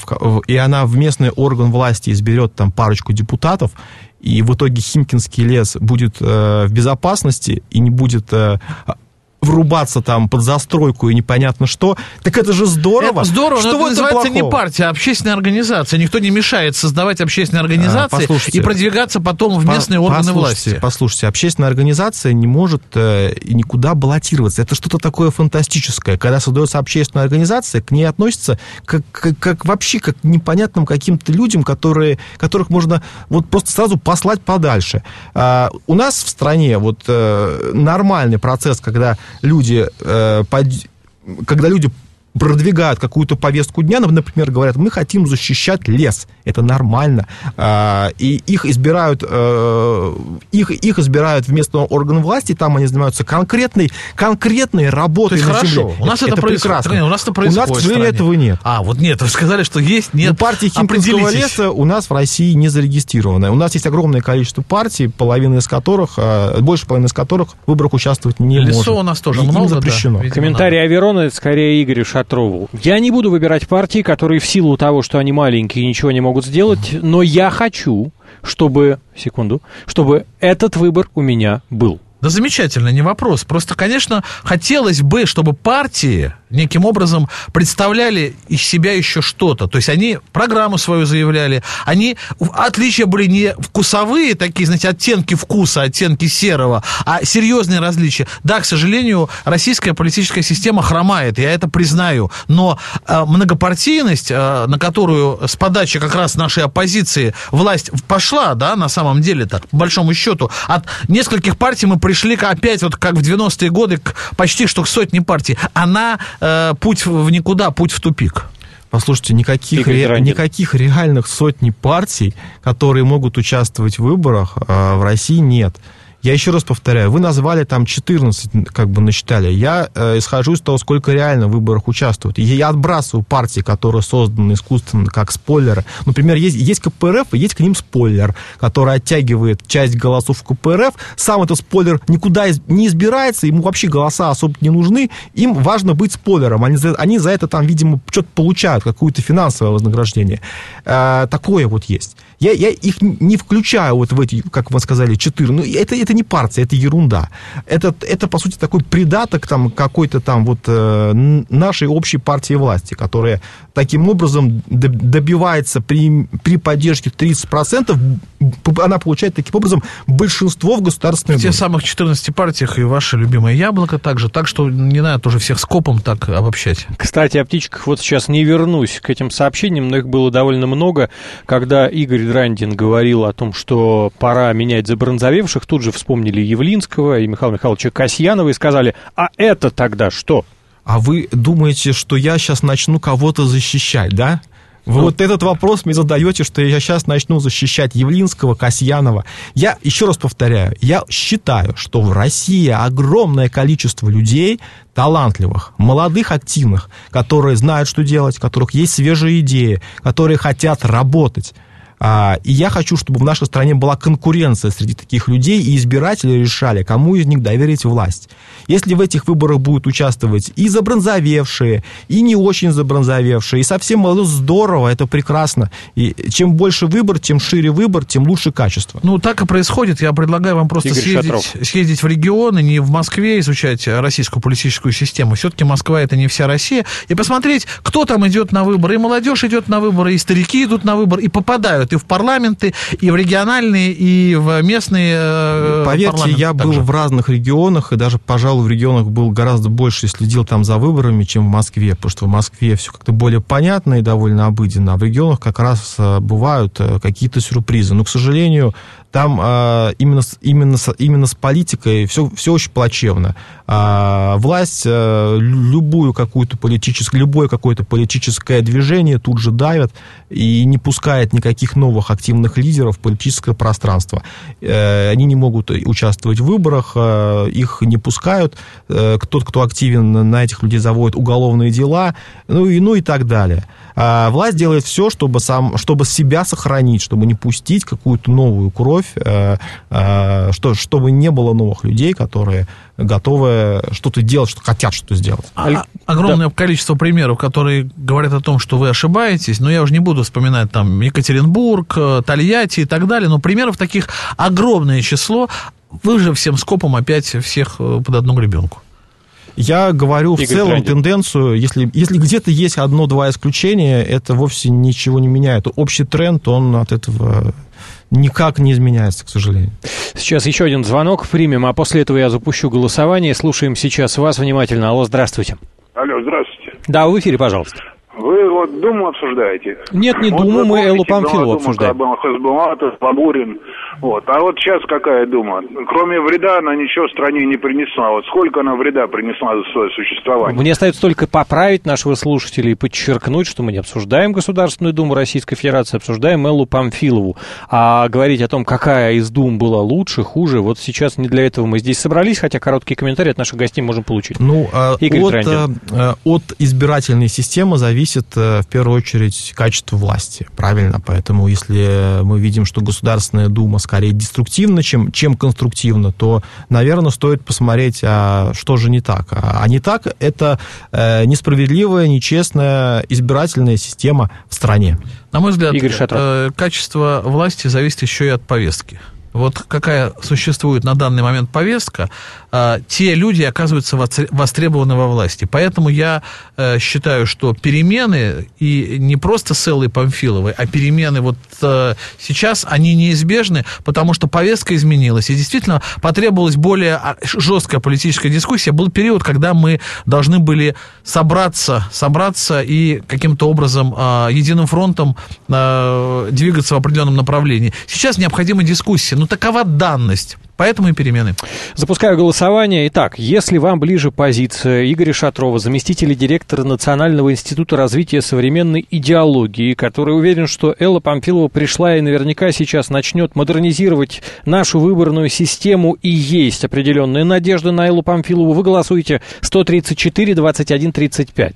в местный орган власти изберет там парочку депутатов, и в итоге Химкинский лес будет в безопасности и не будет врубаться там под застройку и непонятно что. Так это же здорово. Это здорово, что но это называется не партия, а общественная организация. Никто не мешает создавать общественные организации и продвигаться потом в местные органы власти. Послушайте, общественная организация не может никуда баллотироваться. Это что-то такое фантастическое. Когда создается общественная организация, к ней относятся как вообще как к непонятным каким-то людям, которых можно вот просто сразу послать подальше. У нас в стране вот нормальный процесс, когда люди продвигают какую-то повестку дня, например, говорят, мы хотим защищать лес. Это нормально. И их избирают вместо органов власти, там они занимаются конкретной работой на земле. Хорошо, у нас это прекрасно. У нас это происходит. У нас, к сожалению, этого нет. Вот нет, вы сказали, что есть, нет. Партия Химкинского леса у нас в России не зарегистрирована. У нас есть огромное количество партий, больше половины из которых в выборах участвовать не может. Лесо у нас тоже много, запрещено. Да? Комментарий Аверона, это скорее Игорю Шатрову. Я не буду выбирать партии, которые в силу того, что они маленькие и ничего не могут сделать, но я хочу, чтобы этот выбор у меня был. Да замечательно, не вопрос. Просто, конечно, хотелось бы, чтобы партии неким образом представляли из себя еще что-то. То есть они программу свою заявляли, отличия были не вкусовые, такие, знаете, оттенки вкуса, оттенки серого, а серьезные различия. Да, к сожалению, российская политическая система хромает, я это признаю, но многопартийность, на которую с подачи как раз нашей оппозиции власть пошла, да, на самом деле, так, по большому счету, от нескольких партий мы пришли опять, вот как в 90-е годы, почти что к сотне партий. Путь в никуда, путь в тупик. Послушайте, никаких реальных сотни партий, которые могут участвовать в выборах, в России нет. Я еще раз повторяю, вы назвали там 14, насчитали. Я исхожу из того, сколько реально в выборах участвуют. Я отбрасываю партии, которые созданы искусственно, как спойлеры. Например, есть КПРФ, и есть к ним спойлер, который оттягивает часть голосов КПРФ. Сам этот спойлер никуда не избирается, ему вообще голоса особо не нужны. Им важно быть спойлером. Они за это там, видимо, что-то получают, какое-то финансовое вознаграждение. Такое вот есть. Я их не включаю вот в эти, как вы сказали, 4. Ну, это не партия, это ерунда. Это, по сути, такой придаток там, какой-то там вот нашей общей партии власти, которая таким образом добивается при поддержке 30%, она получает таким образом большинство в Государственной Думе. В тех самых 14 партиях и ваше любимое яблоко также, так что не надо тоже всех скопом так обобщать. Кстати, о птичках вот сейчас не вернусь к этим сообщениям, но их было довольно много, когда Игорь Драндин говорил о том, что пора менять забронзовевших, тут же вспомнили Явлинского и Михаила Михайловича Касьянова и сказали, а это тогда что? А вы думаете, что я сейчас начну кого-то защищать, да? Вы вот этот вопрос мне задаете, что я сейчас начну защищать Явлинского, Касьянова. Я еще раз повторяю, я считаю, что в России огромное количество людей талантливых, молодых, активных, которые знают, что делать, у которых есть свежие идеи, которые хотят работать. И я хочу, чтобы в нашей стране была конкуренция среди таких людей, и избиратели решали, кому из них доверить власть. Если в этих выборах будут участвовать и забронзовевшие, и не очень забронзовевшие, и совсем молодые, здорово, это прекрасно. И чем больше выбор, тем шире выбор, тем лучше качество. Ну, так и происходит. Я предлагаю вам просто съездить в регионы, не в Москве изучать российскую политическую систему. Все-таки Москва — это не вся Россия. И посмотреть, кто там идет на выборы. И молодежь идет на выборы, и старики идут на выборы, и попадают и в парламенты, и в региональные, и в местные Поверьте, я был в разных регионах, и даже, пожалуй, в регионах был гораздо больше, следил там за выборами, чем в Москве, потому что в Москве все как-то более понятно и довольно обыденно, а в регионах как раз бывают какие-то сюрпризы. Но, к сожалению, там именно с политикой все очень плачевно. Власть любое какое-то политическое движение тут же давит и не пускает никаких новых активных лидеров в политическое пространство. Они не могут участвовать в выборах, их не пускают. Кто активен, на этих людей заводят уголовные дела, ну и так далее. Власть делает все, чтобы себя сохранить, чтобы не пустить какую-то новую кровь, чтобы не было новых людей, которые готовы что-то делать, что хотят что-то сделать. Огромное количество примеров, которые говорят о том, что вы ошибаетесь, но я уже не буду вспоминать там Екатеринбург, Тольятти и так далее, но примеров таких огромное число. Вы же всем скопом опять всех под одну гребенку. Я говорю в целом тенденцию, если где-то есть одно-два исключения, это вовсе ничего не меняет. Общий тренд, он от этого никак не изменяется, к сожалению. Сейчас еще один звонок примем, а после этого я запущу голосование. Слушаем сейчас вас внимательно. Алло, здравствуйте. Алло, здравствуйте. Да, в эфире, пожалуйста. Вы вот Думу обсуждаете? Нет, не Думу, мы Эллу Памфилову обсуждаем. Хасбулатов, Бабурин. Вот. А вот сейчас какая Дума? Кроме вреда она ничего стране не принесла. Вот сколько она вреда принесла за свое существование? Мне остается только поправить нашего слушателя и подчеркнуть, что мы не обсуждаем Государственную Думу Российской Федерации, обсуждаем Эллу Памфилову. А говорить о том, какая из Дум была лучше, хуже, вот сейчас не для этого мы здесь собрались, хотя короткие комментарии от наших гостей можем получить. Ну, от избирательной системы зависит в первую очередь качество власти, правильно? Поэтому если мы видим, что Государственная Дума скорее деструктивна, чем конструктивна, то, наверное, стоит посмотреть, что же не так. А не так — это несправедливая, нечестная избирательная система в стране. На мой взгляд, качество власти зависит еще и от повестки. Вот какая существует на данный момент повестка, те люди оказываются востребованы во власти. Поэтому я считаю, что перемены, и не просто с Эллой Памфиловой, а перемены вот сейчас, они неизбежны, потому что повестка изменилась. И действительно потребовалась более жесткая политическая дискуссия. Был период, когда мы должны были собраться и каким-то образом единым фронтом двигаться в определенном направлении. Сейчас необходима дискуссия. Ну, такова данность. Поэтому и перемены. Запускаю голосование. Итак, если вам ближе позиция Игоря Шатрова, заместителя директора Национального института развития современной идеологии, который уверен, что Элла Памфилова пришла и наверняка сейчас начнет модернизировать нашу выборную систему, и есть определенная надежда на Эллу Памфилову, вы голосуете 134-21-35.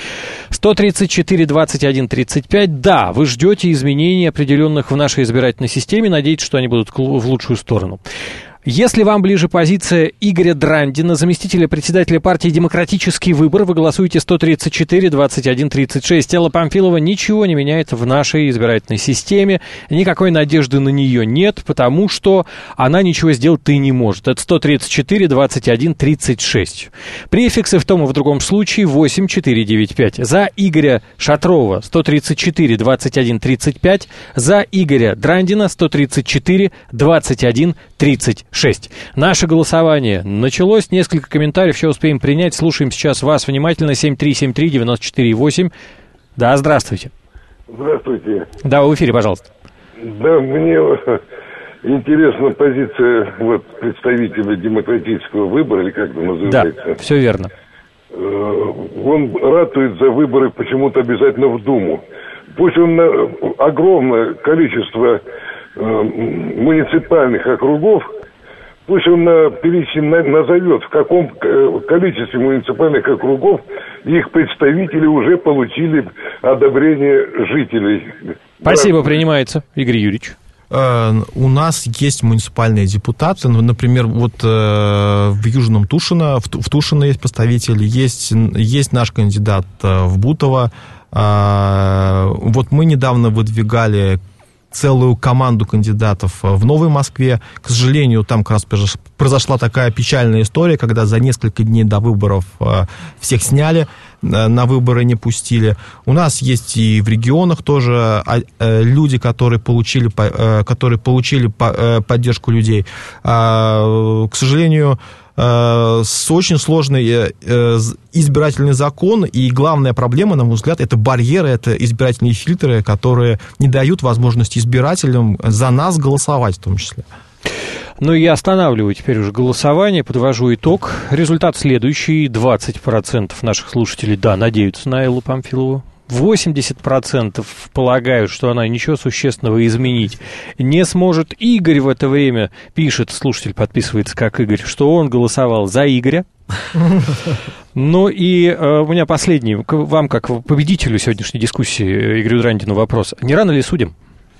134-21-35. Да, вы ждете изменений определенных в нашей избирательной системе, надеетесь, что они будут в лучшую сторону. Если вам ближе позиция Игоря Драндина, заместителя председателя партии «Демократический выбор», вы голосуете 134-21-36. Элла Памфилова ничего не меняет в нашей избирательной системе. Никакой надежды на нее нет, потому что она ничего сделать-то и не может. Это 134-21-36. Префиксы в том и в другом случае 8495. За Игоря Шатрова 134-21-35. За Игоря Драндина 134-21-36. Наше голосование началось. Несколько комментариев еще успеем принять. Слушаем сейчас вас внимательно. 7373948. Да, здравствуйте. Здравствуйте. Да, в эфире, пожалуйста. Да, мне интересна позиция представителя демократического выбора, или как это называется. Да, все верно. Он ратует за выборы почему-то обязательно в Думу. Пусть он огромное количество муниципальных округов, пусть он назовет, в каком количестве муниципальных округов их представители уже получили одобрение жителей. Спасибо, принимается, Игорь Юрьевич. У нас есть муниципальные депутаты, например, вот в Южном Тушино, в Тушино есть представители, есть наш кандидат в Бутово. Вот мы недавно выдвигали целую команду кандидатов в Новой Москве. К сожалению, там как раз произошла такая печальная история, когда за несколько дней до выборов всех сняли, на выборы не пустили. У нас есть и в регионах тоже люди, которые получили поддержку людей. К сожалению, очень сложный избирательный закон, и главная проблема, на мой взгляд, это барьеры, это избирательные фильтры, которые не дают возможности избирателям за нас голосовать в том числе. Ну и я останавливаю теперь уже голосование, подвожу итог. Результат следующий. 20% наших слушателей, да, надеются на Эллу Памфилову. 80% полагают, что она ничего существенного изменить не сможет. Игорь в это время пишет, слушатель подписывается как Игорь, что он голосовал за Игоря. Ну и у меня последний, вам как победителю сегодняшней дискуссии, Игорю Драндину, вопрос. Не рано ли судим?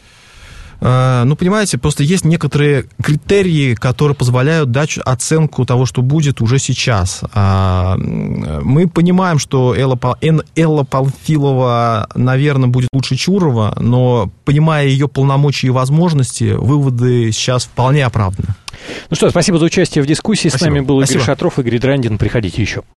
Ну, понимаете, просто есть некоторые критерии, которые позволяют дать оценку того, что будет уже сейчас. Мы понимаем, что Элла Памфилова, наверное, будет лучше Чурова, но, понимая ее полномочия и возможности, выводы сейчас вполне оправданы. Ну что, спасибо за участие в дискуссии. Спасибо. С нами был Игорь Шатров, Игорь Драндин. Приходите еще.